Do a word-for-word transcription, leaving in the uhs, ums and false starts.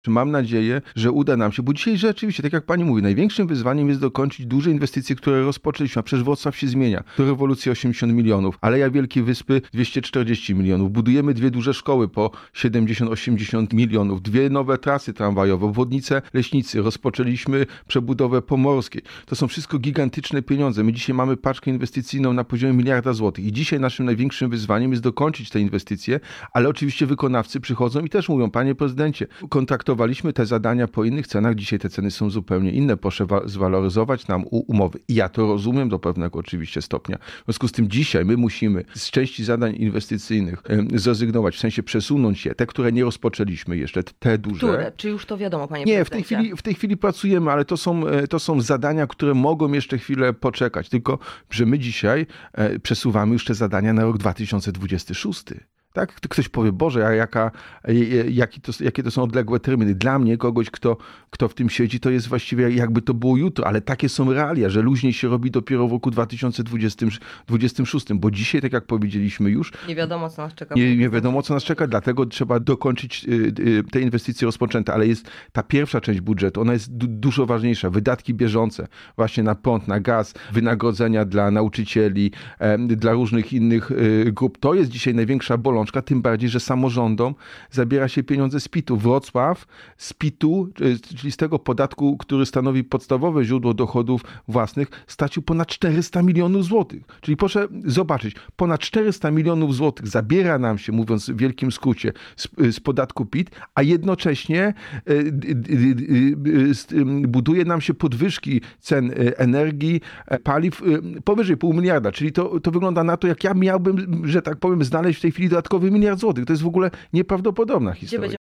Mam nadzieję, że uda nam się, bo dzisiaj rzeczywiście, tak jak pani mówi, największym wyzwaniem jest dokończyć duże inwestycje, które rozpoczęliśmy, a przecież Wrocław się zmienia. Do rewolucji osiemdziesiąt milionów, Aleja Wielkiej Wyspy dwieście czterdzieści milionów. Budujemy dwie duże szkoły po siedemdziesiąt osiemdziesiąt milionów, dwie nowe trasy tramwajowe, obwodnice Leśnicy, rozpoczęliśmy przebudowę Pomorskiej. To są wszystko gigantyczne pieniądze. My dzisiaj mamy paczkę inwestycyjną na poziomie miliarda złotych i dzisiaj naszym największym wyzwaniem jest dokończyć te inwestycje, ale oczywiście wykonawcy przychodzą i też mówią, panie prezydencie, kontraktowaliśmy te zadania po innych cenach, dzisiaj te ceny są zupełnie inne, proszę wa- zwaloryzować nam u- umowy. I ja to rozumiem do pewnego oczywiście stopnia. W związku z tym dzisiaj my musimy z części zadań inwestycyjnych em, zrezygnować, w sensie przesunąć je, te, które nie rozpoczęliśmy jeszcze, te duże. Które? Czy już to wiadomo, panie Nie, w prezydencie? tej chwili, w tej chwili pracujemy, ale to są, e, to są zadania, które mogą jeszcze chwilę poczekać. Tylko, że my dzisiaj e, przesuwamy już te zadania na rok dwa tysiące dwudziesty szósty. Tak? Ktoś powie, Boże, a jaka, jaki to, jakie to są odległe terminy. Dla mnie, kogoś, kto, kto w tym siedzi, to jest właściwie jakby to było jutro, ale takie są realia, że luźniej się robi dopiero w roku dwa tysiące dwudziestym szóstym, bo dzisiaj, tak jak powiedzieliśmy już, Nie wiadomo, co nas czeka. nie, nie wiadomo, co nas czeka, dlatego trzeba dokończyć te inwestycje rozpoczęte, ale jest ta pierwsza część budżetu, ona jest du- dużo ważniejsza. Wydatki bieżące właśnie na prąd, na gaz, wynagrodzenia dla nauczycieli, dla różnych innych grup. To jest dzisiaj największa bolączka, tym bardziej, że samorządom zabiera się pieniądze z pitu. Wrocław z pitu, czyli z tego podatku, który stanowi podstawowe źródło dochodów własnych, stracił ponad czterysta milionów złotych. Czyli proszę zobaczyć, ponad czterysta milionów złotych zabiera nam się, mówiąc w wielkim skrócie, z, z podatku P I T, a jednocześnie y, y, y, y, buduje nam się podwyżki cen energii, paliw y, powyżej pół miliarda. Czyli to, to wygląda na to, jak ja miałbym, że tak powiem, znaleźć w tej chwili dodatkowy miliard złotych. To jest w ogóle nieprawdopodobna historia.